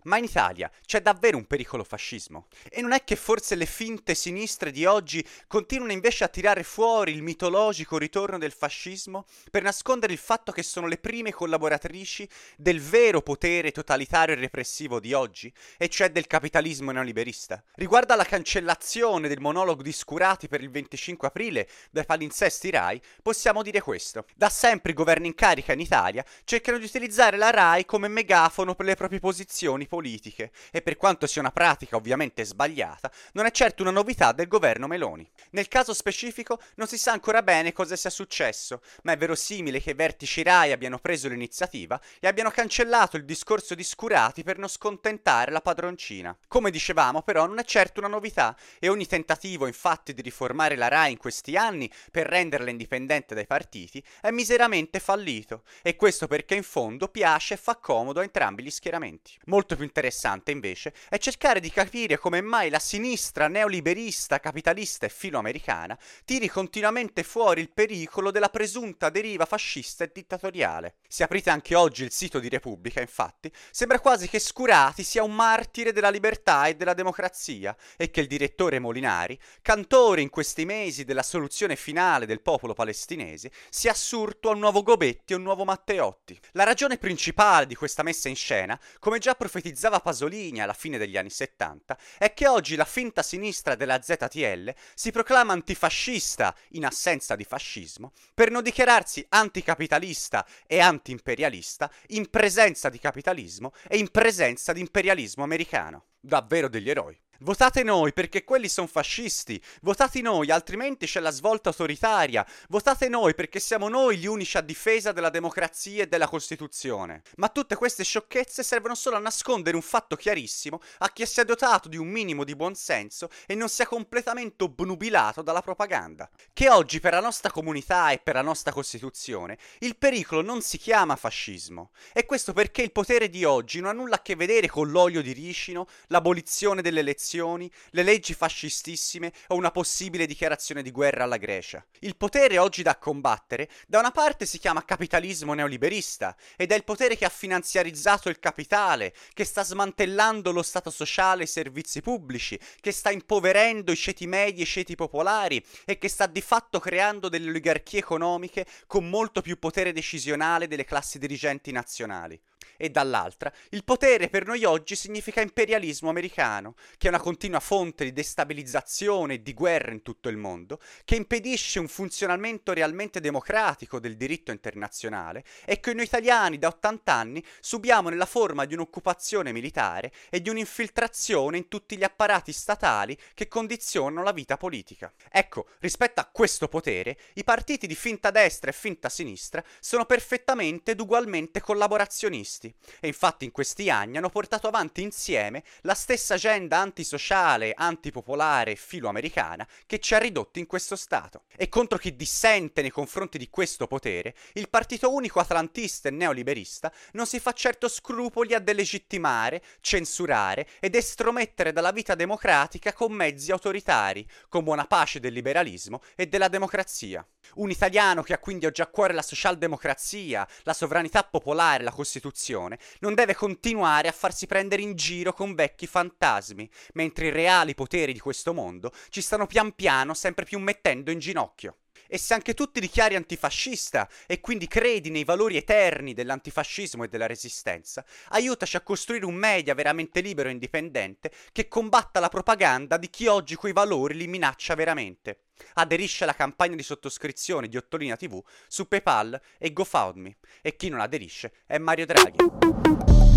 Ma in Italia c'è davvero un pericolo fascismo? E non è che forse le finte sinistre di oggi continuano invece a tirare fuori il mitologico ritorno del fascismo per nascondere il fatto che sono le prime collaboratrici del vero potere totalitario e repressivo di oggi, e cioè del capitalismo neoliberista? Riguardo alla cancellazione del monologo di Scurati per il 25 aprile dai palinsesti Rai, possiamo dire questo. Da sempre i governi in carica in Italia cercano di utilizzare la Rai come megafono per le proprie posizioni politiche, e per quanto sia una pratica ovviamente sbagliata, non è certo una novità del governo Meloni. Nel caso specifico non si sa ancora bene cosa sia successo, ma è verosimile che i vertici Rai abbiano preso l'iniziativa e abbiano cancellato il discorso di Scurati per non scontentare la padroncina. Come dicevamo, però, non è certo una novità, e ogni tentativo infatti di riformare la Rai in questi anni per renderla indipendente dai partiti è miseramente fallito, e questo perché in fondo piace e fa comodo a entrambi gli schieramenti. Molto più interessante invece è cercare di capire come mai la sinistra neoliberista, capitalista e filoamericana tiri continuamente fuori il pericolo della presunta deriva fascista e dittatoriale. Se aprite anche oggi il sito di Repubblica, infatti, sembra quasi che Scurati sia un martire della libertà e della democrazia, e che il direttore Molinari, cantore in questi mesi della soluzione finale del popolo palestinese, sia assurto a un nuovo Gobetti e un nuovo Matteotti. La ragione principale di questa messa in scena, come già profetizzava Pasolini alla fine degli anni 70, è che oggi la finta sinistra della ZTL si proclama antifascista in assenza di fascismo, per non dichiararsi anticapitalista e anti-imperialista in presenza di capitalismo e in presenza di imperialismo americano. Davvero degli eroi. Votate noi perché quelli sono fascisti, votate noi altrimenti c'è la svolta autoritaria, votate noi perché siamo noi gli unici a difesa della democrazia e della Costituzione. Ma tutte queste sciocchezze servono solo a nascondere un fatto chiarissimo a chi si è dotato di un minimo di buonsenso e non sia completamente obnubilato dalla propaganda. Che oggi per la nostra comunità e per la nostra Costituzione il pericolo non si chiama fascismo, e questo perché il potere di oggi non ha nulla a che vedere con l'olio di ricino, l'abolizione delle elezioni, le leggi fascistissime o una possibile dichiarazione di guerra alla Grecia. Il potere oggi da combattere da una parte si chiama capitalismo neoliberista ed è il potere che ha finanziarizzato il capitale, che sta smantellando lo stato sociale e i servizi pubblici, che sta impoverendo i ceti medi e i ceti popolari e che sta di fatto creando delle oligarchie economiche con molto più potere decisionale delle classi dirigenti nazionali. E dall'altra, il potere per noi oggi significa imperialismo americano, che è una continua fonte di destabilizzazione e di guerra in tutto il mondo, che impedisce un funzionamento realmente democratico del diritto internazionale e che noi italiani da 80 anni subiamo nella forma di un'occupazione militare e di un'infiltrazione in tutti gli apparati statali che condizionano la vita politica. Ecco, rispetto a questo potere, i partiti di finta destra e finta sinistra sono perfettamente ed ugualmente collaborazionisti. E infatti in questi anni hanno portato avanti insieme la stessa agenda antisociale, antipopolare e filoamericana che ci ha ridotti in questo stato. E contro chi dissente nei confronti di questo potere, il partito unico atlantista e neoliberista non si fa certo scrupoli a delegittimare, censurare ed estromettere dalla vita democratica con mezzi autoritari, con buona pace del liberalismo e della democrazia. Un italiano che ha quindi oggi a cuore la socialdemocrazia, la sovranità popolare, la Costituzione, non deve continuare a farsi prendere in giro con vecchi fantasmi, mentre i reali poteri di questo mondo ci stanno pian piano sempre più mettendo in ginocchio. E se anche tu ti dichiari antifascista e quindi credi nei valori eterni dell'antifascismo e della resistenza, aiutaci a costruire un media veramente libero e indipendente che combatta la propaganda di chi oggi quei valori li minaccia veramente. Aderisce alla campagna di sottoscrizione di Ottolina TV su PayPal e GoFundMe, e chi non aderisce è Mario Draghi.